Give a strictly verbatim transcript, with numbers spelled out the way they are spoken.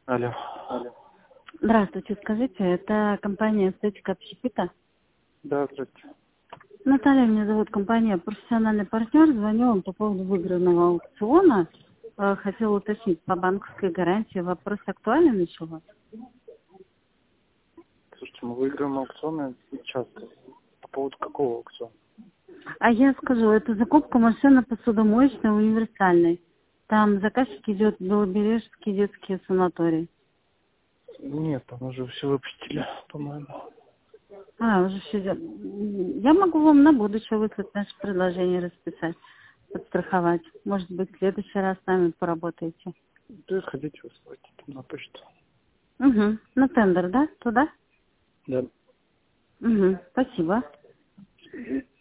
Алло. Здравствуйте, скажите, это компания «Эстетика общепита»? Да, здравствуйте. Наталья меня зовут, компания «Профессиональный партнер». Звоню вам по поводу выигранного аукциона. Э, Хотела уточнить по банковской гарантии. Вопрос актуален еще у вас? Слушайте, мы выиграем аукционы часто. По поводу какого аукциона? А я скажу, это закупка машины посудомоечной универсальной. Там заказчик идет в Белобережский детский санаторий. Нет, там уже все выпустили, по-моему. А, уже все. Я могу вам на будущее выслать наше предложение расписать, подстраховать. Может быть, в следующий раз с нами поработаете. Да, ходите, высылайте там на почту. Угу. На тендер, да? Туда? Да. Угу. Спасибо.